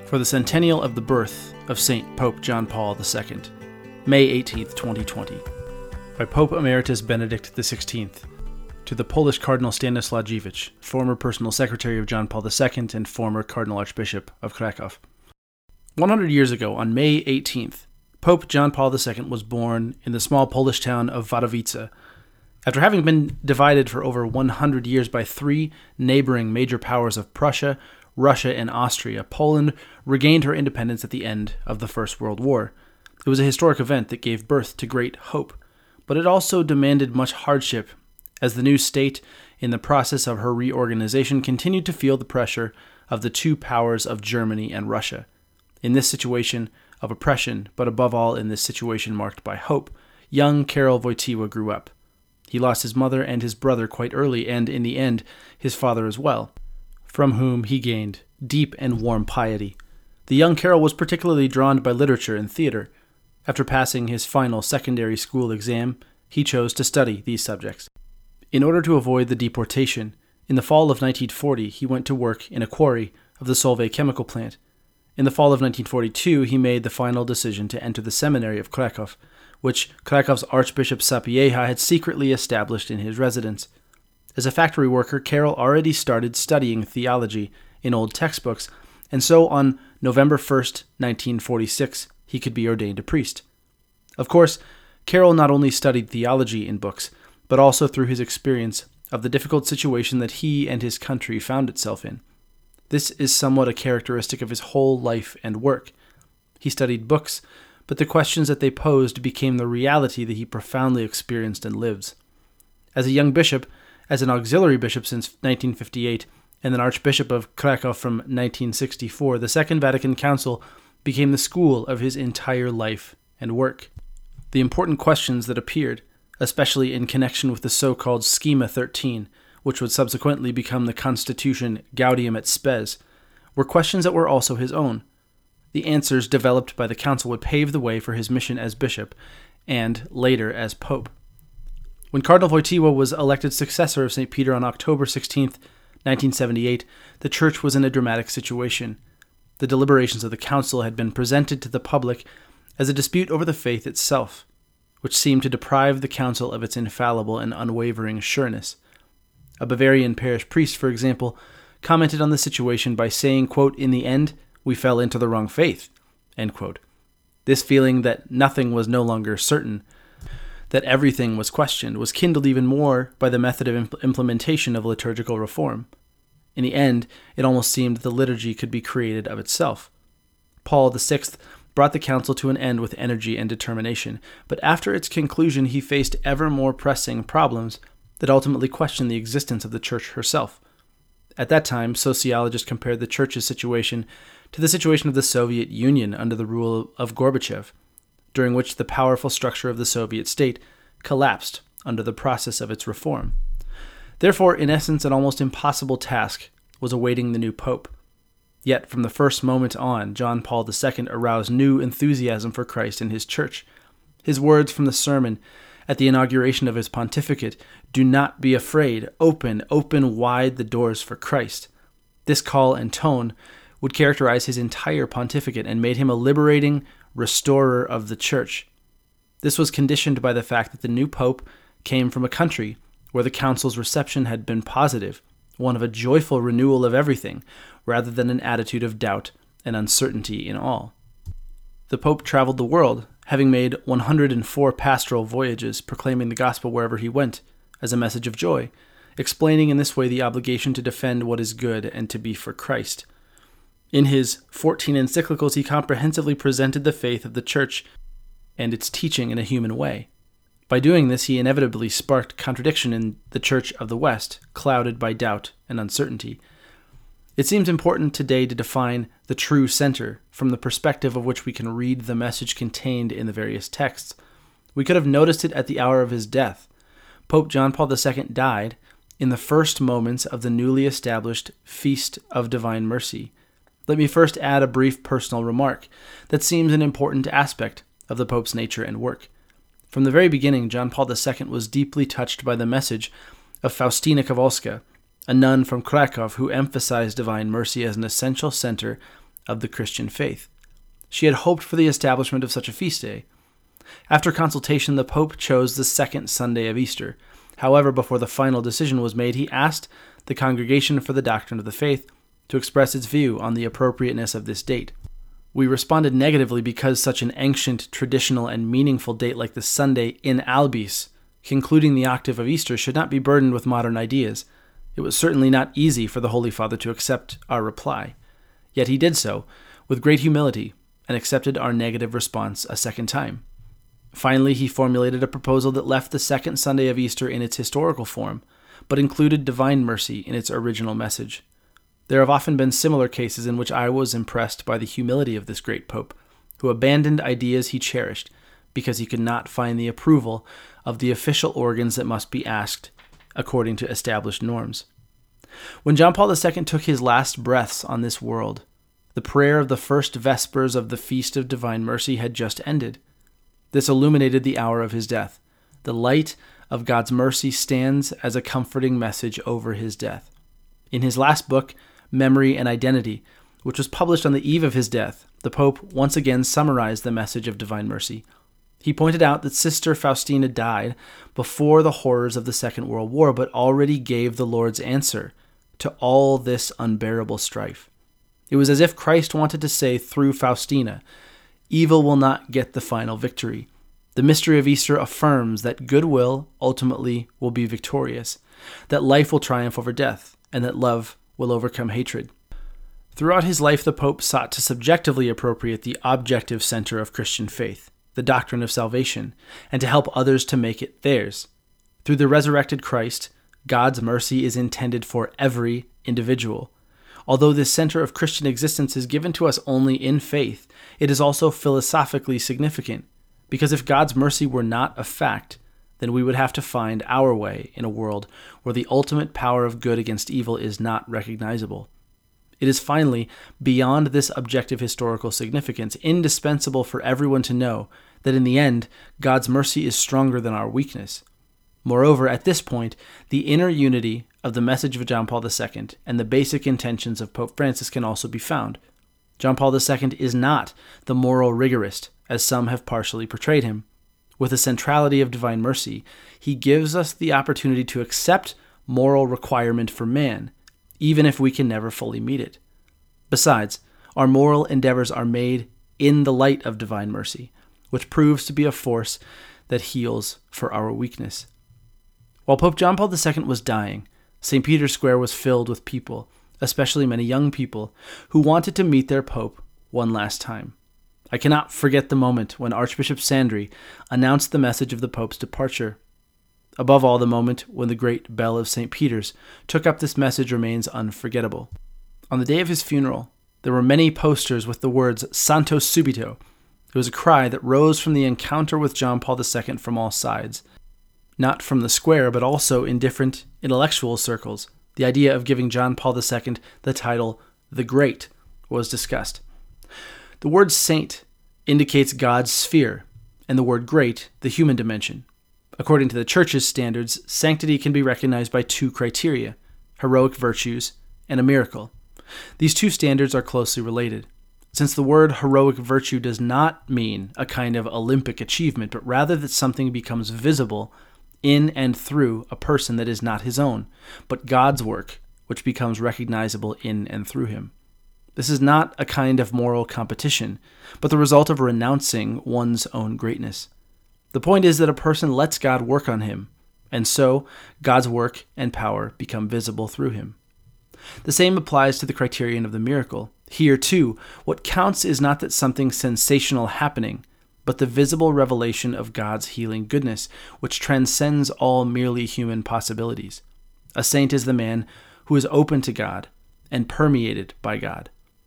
for the centennial of the birth of St. Pope John Paul II, May 18, 2020, by Pope Emeritus Benedict XVI, to the Polish Cardinal Stanislaw Dziwisz, former personal secretary of John Paul II and former Cardinal Archbishop of Kraków. 100 years ago, on May 18th, Pope John Paul II was born in the small Polish town of Wadowice. After having been divided for over 100 years by three neighboring major powers of Prussia, Russia, and Austria, Poland regained her independence at the end of the First World War. It was a historic event that gave birth to great hope, but it also demanded much hardship, as the new state, in the process of her reorganization, continued to feel the pressure of the two powers of Germany and Russia. In this situation of oppression, but above all in this situation marked by hope, young Karol Wojtyła grew up. He lost his mother and his brother quite early, and in the end, his father as well, from whom he gained deep and warm piety. The young Karol was particularly drawn by literature and theater. After passing his final secondary school exam, he chose to study these subjects. In order to avoid the deportation, in the fall of 1940 he went to work in a quarry of the Solvay chemical plant. In the fall of 1942 he made the final decision to enter the seminary of Kraków, which Krakow's Archbishop Sapieha had secretly established in his residence. As a factory worker, Karol already started studying theology in old textbooks, and so on November 1st, 1946, he could be ordained a priest. Of course, Karol not only studied theology in books, but also through his experience of the difficult situation that he and his country found itself in. This is somewhat a characteristic of his whole life and work. He studied books, but the questions that they posed became the reality that he profoundly experienced and lives. As a young bishop, as an auxiliary bishop since 1958, and an archbishop of Kraków from 1964, the Second Vatican Council became the school of his entire life and work. The important questions that appeared, especially in connection with the so-called Schema 13, which would subsequently become the Constitution Gaudium et Spes, were questions that were also his own. The answers developed by the council would pave the way for his mission as bishop, and later as pope. When Cardinal Wojtyła was elected successor of St. Peter on October 16, 1978, the church was in a dramatic situation. The deliberations of the council had been presented to the public as a dispute over the faith itself, which seemed to deprive the council of its infallible and unwavering sureness. A Bavarian parish priest, for example, commented on the situation by saying, quote, "In the end, we fell into the wrong faith," end quote. This feeling that nothing was no longer certain, that everything was questioned, was kindled even more by the method of implementation of liturgical reform. In the end, it almost seemed that the liturgy could be created of itself. Paul VI brought the council to an end with energy and determination, but after its conclusion he faced ever more pressing problems that ultimately questioned the existence of the church herself. At that time, sociologists compared the church's situation to the situation of the Soviet Union under the rule of Gorbachev, during which the powerful structure of the Soviet state collapsed under the process of its reform. Therefore, in essence, an almost impossible task was awaiting the new pope. Yet, from the first moment on, John Paul II aroused new enthusiasm for Christ and his church. His words from the sermon at the inauguration of his pontificate, "Do not be afraid, open wide the doors for Christ." This call and tone would characterize his entire pontificate and made him a liberating restorer of the church. This was conditioned by the fact that the new pope came from a country where the council's reception had been positive, one of a joyful renewal of everything, rather than an attitude of doubt and uncertainty in all. The pope traveled the world, having made 104 pastoral voyages, proclaiming the gospel wherever he went, as a message of joy, explaining in this way the obligation to defend what is good and to be for Christ. In his 14 encyclicals, he comprehensively presented the faith of the Church and its teaching in a human way. By doing this, he inevitably sparked contradiction in the Church of the West, clouded by doubt and uncertainty. It seems important today to define the true center from the perspective of which we can read the message contained in the various texts. We could have noticed it at the hour of his death. Pope John Paul II died in the first moments of the newly established Feast of Divine Mercy. Let me first add a brief personal remark that seems an important aspect of the Pope's nature and work. From the very beginning, John Paul II was deeply touched by the message of Faustina Kowalska, a nun from Kraków who emphasized divine mercy as an essential center of the Christian faith. She had hoped for the establishment of such a feast day. After consultation, the Pope chose the second Sunday of Easter. However, before the final decision was made, he asked the Congregation for the Doctrine of the Faith to express its view on the appropriateness of this date. We responded negatively because such an ancient, traditional, and meaningful date like the Sunday in Albis, concluding the octave of Easter, should not be burdened with modern ideas. It was certainly not easy for the Holy Father to accept our reply. Yet he did so with great humility and accepted our negative response a second time. Finally, he formulated a proposal that left the second Sunday of Easter in its historical form, but included divine mercy in its original message. There have often been similar cases in which I was impressed by the humility of this great Pope, who abandoned ideas he cherished because he could not find the approval of the official organs that must be asked according to established norms. When John Paul II took his last breaths on this world, the prayer of the first vespers of the Feast of Divine Mercy had just ended. This illuminated the hour of his death. The light of God's mercy stands as a comforting message over his death. In his last book, Memory and Identity, which was published on the eve of his death, the Pope once again summarized the message of divine mercy. He pointed out that Sister Faustina died before the horrors of the Second World War, but already gave the Lord's answer to all this unbearable strife. It was as if Christ wanted to say through Faustina, evil will not get the final victory. The mystery of Easter affirms that goodwill ultimately will be victorious, that life will triumph over death, and that love will overcome hatred. Throughout his life, the Pope sought to subjectively appropriate the objective center of Christian faith, the doctrine of salvation, and to help others to make it theirs. Through the resurrected Christ, God's mercy is intended for every individual. Although this center of Christian existence is given to us only in faith, it is also philosophically significant, because if God's mercy were not a fact, then we would have to find our way in a world where the ultimate power of good against evil is not recognizable. It is finally, beyond this objective historical significance, indispensable for everyone to know that in the end, God's mercy is stronger than our weakness. Moreover, at this point, the inner unity of the message of John Paul II and the basic intentions of Pope Francis can also be found. John Paul II is not the moral rigorist, as some have partially portrayed him. With the centrality of divine mercy, he gives us the opportunity to accept moral requirement for man, even if we can never fully meet it. Besides, our moral endeavors are made in the light of divine mercy, which proves to be a force that heals for our weakness. While Pope John Paul II was dying, St. Peter's Square was filled with people, especially many young people, who wanted to meet their Pope one last time. I cannot forget the moment when Archbishop Sandri announced the message of the Pope's departure. Above all, the moment when the great bell of St. Peter's took up this message remains unforgettable. On the day of his funeral, there were many posters with the words Santo Subito. It was a cry that rose from the encounter with John Paul II from all sides. Not from the square, but also in different intellectual circles. The idea of giving John Paul II the title the Great was discussed. The word saint indicates God's sphere, and the word great, the human dimension. According to the Church's standards, sanctity can be recognized by two criteria, heroic virtues and a miracle. These two standards are closely related. Since the word heroic virtue does not mean a kind of Olympic achievement, but rather that something becomes visible in and through a person that is not his own, but God's work, which becomes recognizable in and through him. This is not a kind of moral competition, but the result of renouncing one's own greatness. The point is that a person lets God work on him, and so God's work and power become visible through him. The same applies to the criterion of the miracle. Here, too, what counts is not that something sensational happening, but the visible revelation of God's healing goodness, which transcends all merely human possibilities. A saint is the man who is open to God and permeated by God.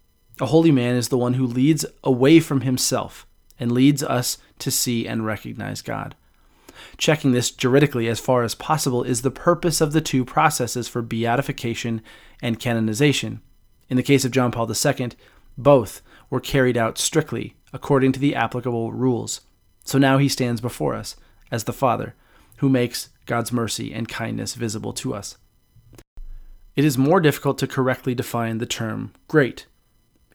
A holy man is the one who leads away from himself and leads us to see and recognize God. Checking this juridically as far as possible is the purpose of the two processes for beatification and canonization. In the case of John Paul II, both were carried out strictly according to the applicable rules. So now he stands before us as the Father, who makes God's mercy and kindness visible to us. It is more difficult to correctly define the term great.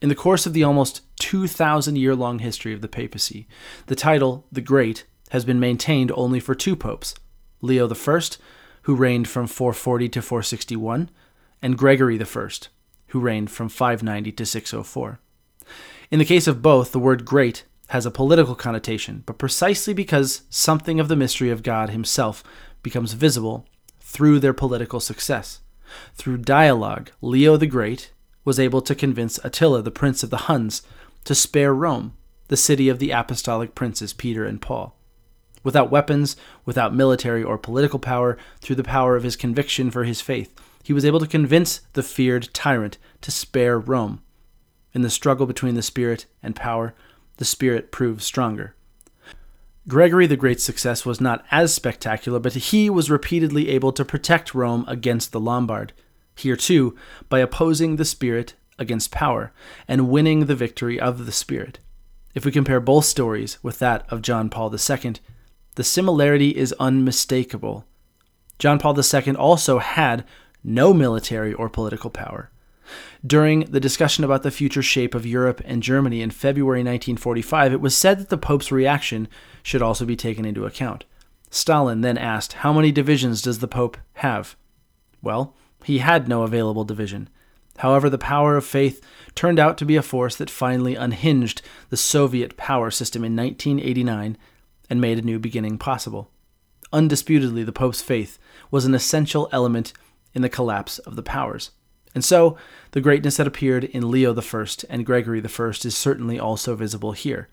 In the course of the almost 2,000-year-long history of the papacy, the title, the Great, has been maintained only for two popes, Leo I, who reigned from 440 to 461, and Gregory I, who reigned from 590 to 604. In the case of both, the word great has a political connotation, but precisely because something of the mystery of God himself becomes visible through their political success. Through dialogue, Leo the Great was able to convince Attila, the prince of the Huns, to spare Rome, the city of the apostolic princes Peter and Paul. Without weapons, without military or political power, through the power of his conviction for his faith, he was able to convince the feared tyrant to spare Rome. In the struggle between the spirit and power, the spirit proved stronger. Gregory the Great's success was not as spectacular, but he was repeatedly able to protect Rome against the Lombard, here too, by opposing the spirit against power and winning the victory of the spirit. If we compare both stories with that of John Paul II, the similarity is unmistakable. John Paul II also had no military or political power. During the discussion about the future shape of Europe and Germany in February 1945, it was said that the Pope's reaction should also be taken into account. Stalin then asked, "How many divisions does the Pope have?" Well, he had no available division. However, the power of faith turned out to be a force that finally unhinged the Soviet power system in 1989 and made a new beginning possible. Undisputedly, the Pope's faith was an essential element in the collapse of the powers. And so, the greatness that appeared in Leo I and Gregory I is certainly also visible here.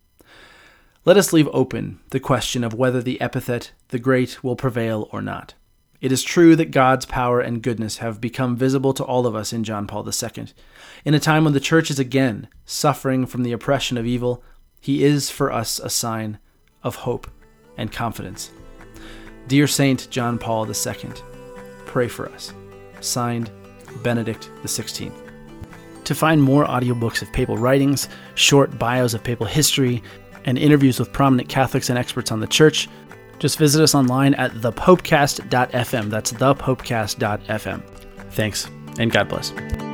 Let us leave open the question of whether the epithet, the Great, will prevail or not. It is true that God's power and goodness have become visible to all of us in John Paul II. In a time when the Church is again suffering from the oppression of evil, he is for us a sign of hope and confidence. Dear Saint John Paul II, pray for us. Signed, Benedict XVI. To find more audiobooks of papal writings, short bios of papal history, and interviews with prominent Catholics and experts on the Church, just visit us online at thepopecast.fm. That's thepopecast.fm. Thanks, and God bless.